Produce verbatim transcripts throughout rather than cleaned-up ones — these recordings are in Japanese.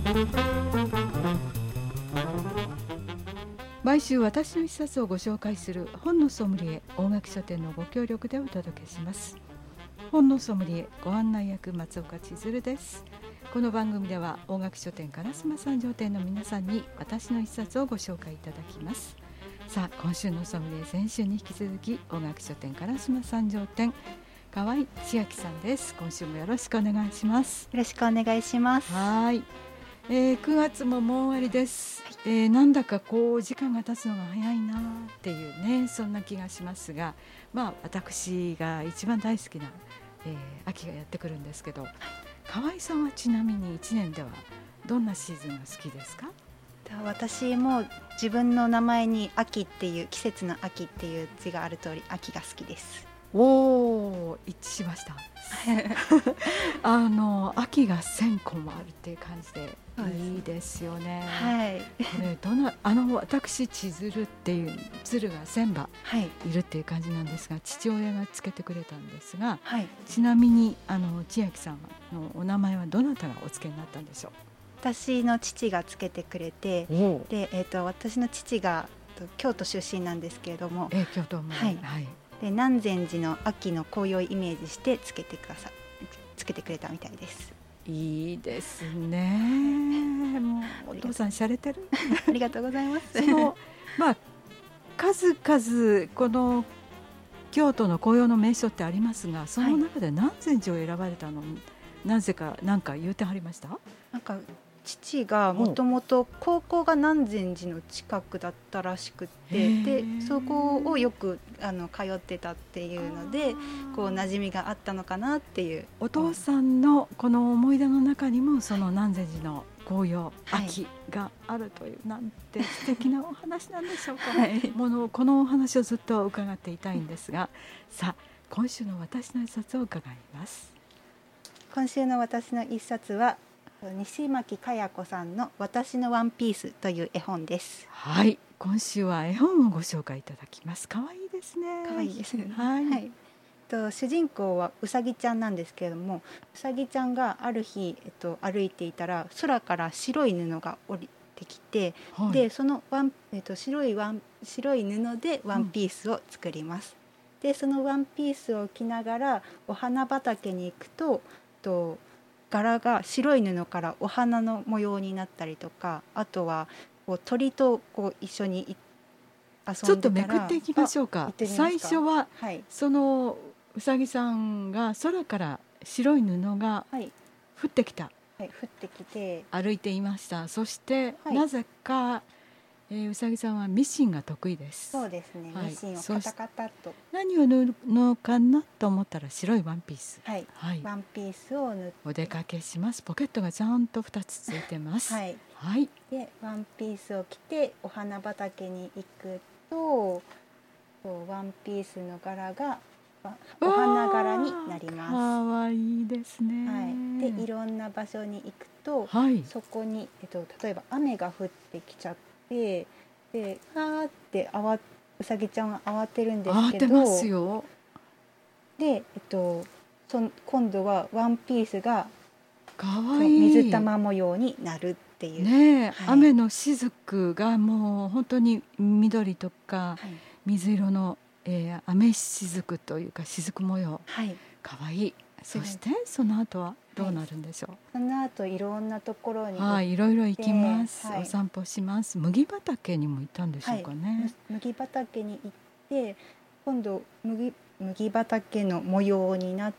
毎週私の一冊をご紹介する本のソムリエ大垣書店のご協力でお届けします。本のソムリエご案内役松岡千鶴です。この番組では大垣書店烏丸三条店の皆さんに私の一冊をご紹介いただきます。さあ今週のソムリエ先週に引き続き大垣書店烏丸三条店河合千秋さんです。今週もよろしくお願いします。 よろしくお願いします。 はい、えー、くがつももう終わりです、はい。えー、なんだかこう時間が経つのが早いなっていうね、そんな気がしますが、まあ私が一番大好きな、えー、秋がやってくるんですけど、河合さんはちなみにいちねんではどんなシーズンが好きですか？ 私も自分の名前に秋っていう、季節の秋っていう字がある通り秋が好きです。 おー、一致しましたあの秋がせんこもあるっていう感じでいいですよね。 はい、 これどなあの私千鶴っていう鶴が千羽いるっていう感じなんですが、父親がつけてくれたんですが、はい、ちなみにあの千秋さんのお名前はどなたがお付けになったんでしょう？ 私の父がつけてくれて、で、えー、と私の父が京都出身なんですけれども、 えー、京都も、 はいはい、で南禅寺の秋の紅葉をイメージしてつけてくださつけてくれたみたいです。 いいですね。もうお父さんしゃれてるありがとうございます。 その、まあ、数々この京都の紅葉の名所ってありますが、その中で南禅寺を選ばれたのに、はい、なぜか何か言うてはりました？ なんか父がもともと高校が南禅寺の近くだったらしくて、でそこをよくあの通ってたっていうので、こう馴染みがあったのかなっていう。 お父さんのこの思い出の中にもその南禅寺の紅葉、はい、秋があるという、なんて素敵なお話なんでしょうか、はい、ものこのお話をずっと伺っていたいんですが、さあ今週の私の一冊を伺います。 今週の私の一冊は西巻かや子さんの私のワンピースという絵本です。 はい、今週は絵本をご紹介いただきます。可愛いですね。 可愛いですね。 はい、はい、 と主人公はうさぎちゃんなんですけれども、うさぎちゃんがある日、えっと、歩いていたら空から白い布が降りてきて、はい、でそのワン、えっと、白いワン白い布でワンピースを作ります、うん、でそのワンピースを着ながらお花畑に行くと、と柄が白い布からお花の模様になったりとか、あとはこう鳥とこう一緒に遊んでたら、 ちょっとめくっていきましょうか。最初は、はい、そのうさぎさんが空から白い布が降ってきた、 はいはい、降ってきて歩いていました。そして、はい、なぜかえー、うさぎさんはミシンが得意です。 そうですね、はい、ミシンをカタカタと何を縫うのかなと思ったら白いワンピース、 はいはい、ワンピースを縫ってお出かけします。ポケットがちゃんとふたつついてます、 はいはい、 でワンピースを着てお花畑に行くと、ワンピースの柄がお花柄になります。 かわいいですね、 はい、でいろんな場所に行くと、はい、そこに、えっと、例えば雨が降ってきちゃってでであーってあわうさぎちゃんは慌てるんですけど、 慌てますよ。 で、えっと、そ今度はワンピースがかわいい水玉模様になるっていう、 ね、はい、雨の雫がもう本当に緑とか水色の、えー、雨雫というか雫模様、はい、かわいい。そしてその後はどうなるんでしょう？はい、 その後いろんなところに行って、 はい、いろいろ行きます、はい、お散歩します。麦畑にも行ったんでしょうかね、 はい、麦畑に行って今度 麦, 麦畑の模様になって、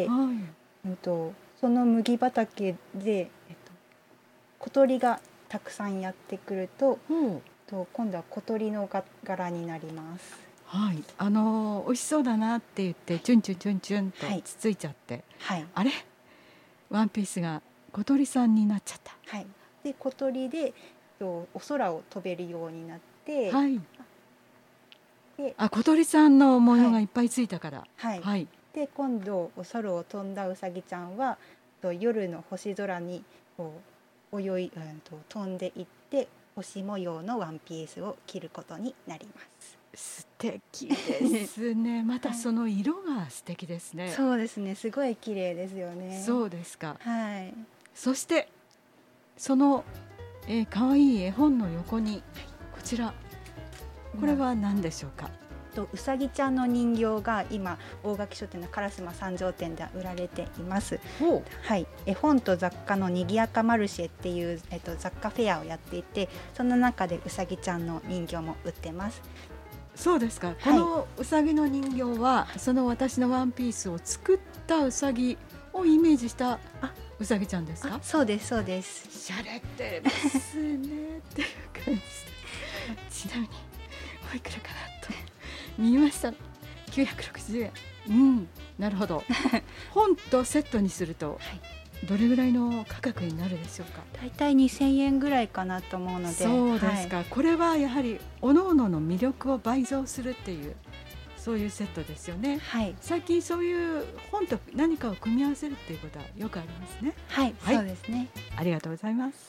はい、うん、とその麦畑で、えっと、小鳥がたくさんやってくると、うん、と今度は小鳥のが柄になります。 はい、あの美味しそうだなって言ってチュンチュンチュンチュンとつついちゃって、はい、あれワンピースが小鳥さんになっちゃった、 はい、で小鳥でお空を飛べるようになって、 はい、であ小鳥さんの模様がいっぱいついたから、 はいはい、で今度お空を飛んだうさぎちゃんは夜の星空にこう泳い、うん、と飛んでいって星模様のワンピースを着ることになります。 素敵ですねまたその色が素敵ですね、はい、 そうですね、すごい綺麗ですよね。 そうですか、 はい、 そしてその、えー、かわいい絵本の横にこちら、これは何でしょうか。 とうさぎちゃんの人形が今大垣書店の烏丸三条店で売られています。はい、絵本と雑貨のにぎやかマルシェっていう、えっと、雑貨フェアをやっていて、その中でうさぎちゃんの人形も売ってます。 そうですか、はい、このうさぎの人形はその私のワンピースを作ったうさぎをイメージしたうさぎちゃんですか。 そうですそうです。 しゃれてますねっていう感じ。ちなみにおいくらかなと見ました。きゅうひゃくろくじゅうえん。うん、なるほど。本とセットにするとどれぐらいの価格になるでしょうか。 だいたいにせんえんぐらいかなと思うので。 そうですか、はい、これはやはり各々の魅力を倍増するっていうそういうセットですよね。 はい、 最近そういう本と何かを組み合わせるっていうことはよくありますね。 はい、はい、そうですね。 ありがとうございます。